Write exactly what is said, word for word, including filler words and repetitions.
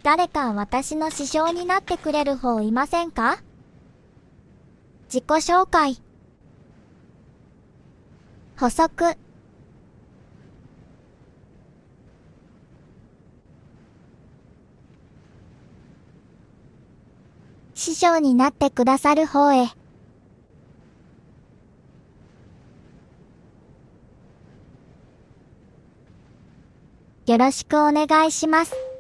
誰か私の師匠になってくれる方いませんか？自己紹介。補足。師匠になってくださる方へ。よろしくお願いします。